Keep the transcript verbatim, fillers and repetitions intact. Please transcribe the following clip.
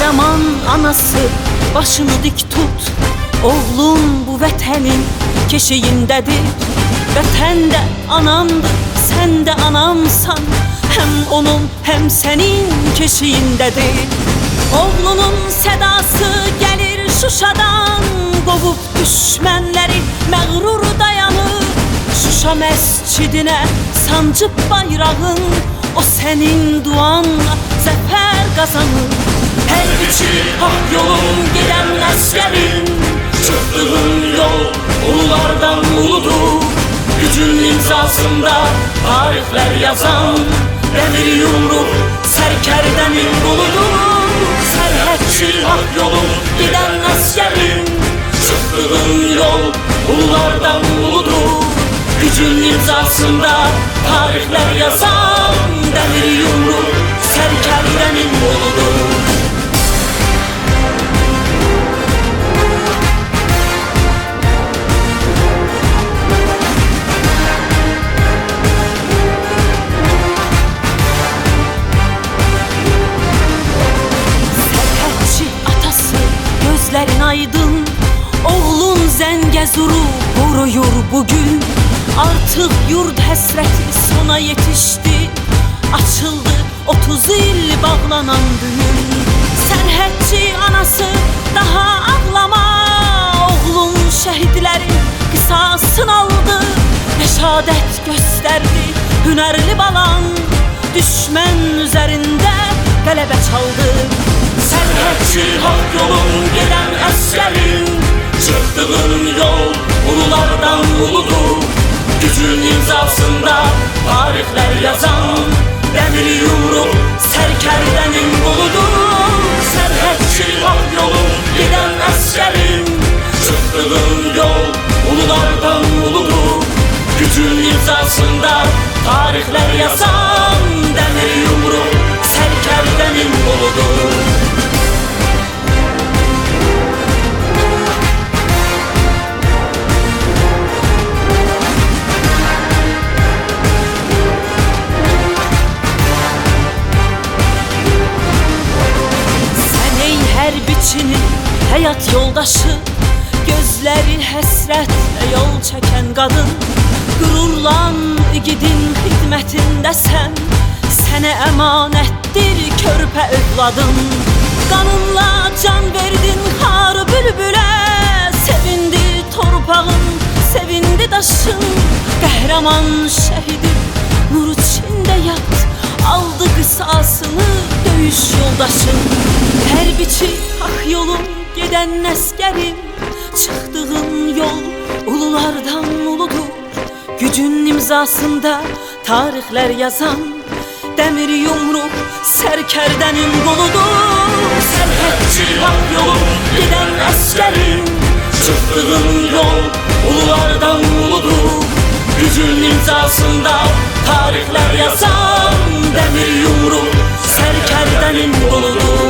Kahraman anası başını dik tut. Oğlum bu vətənin keşiyindedir. Vətən de anamdır, sen de anamsan. Hem onun hem senin keşiyindedir. Oğlunun sedası gelir Şuşadan, qovup düşmənləri məğrur dayanır. Şuşa məscidinə sancıb bayrağın, o senin duanla zəfər qazanır. Hərbiçi hak yolun giden əsgərin, çıktığın yol ululardan uludur. Gücün imzasında tarihler yazan demir yumruk Sərkərdənin qoludur. Sərhədçi hak yolun giden əsgərin, çıktığın yol ululardan uludur. Gücün imzasında tarihler yazan demir yumruk Sərkərdənin qoludur. Gözlerin aydın, oğlun Zəngəzuru qoruyur bugün. Artık yurd həsrəti sona yetişti, açıldı otuz il bağlanan düğün. Sərhədçi anası daha ağlama, oğlun şəhidlərin qisasını aldı. Məşadət göstərdi hünərli balan, düşmən üzərində qələbə çaldı. Sərhədçi hak yolun giden əsgərin, çıktığın yol ululardan uludur. Gücün imzasında tarihler yazan demir yumruk Sərkərdənin qoludur. Sərhədçi hak yolun giden əsgərin, çıktığın yol ululardan uludur. Gücün imzasında tarihler yazan demir yumruk Sərkərdənin qoludur. Hərbiçinin həyat yoldaşı, gözləri həsrətlə yol çəkən qadın. Qürurlan igidin xidmətindəsən, sənə əmanətdir körpə övladın. Qanınla can verdin xar bülbülə, sevindi torpağın, sevindi daşın. Qəhrəman şəhidim nur içində yat, aldı qısasını döyüş yoldaşın. Hərbiçi hak yolun giden əsgərin, çıktığın yol ululardan uludur. Gücün imzasında tarihler yazan demir yumruk Sərkərdənin qoludur. Sərhədçi hak yolun giden əsgərin, çıktığın yol ululardan uludur. Gücün imzasında tarihler yazan demir yumruk Sərkərdənin qoludur.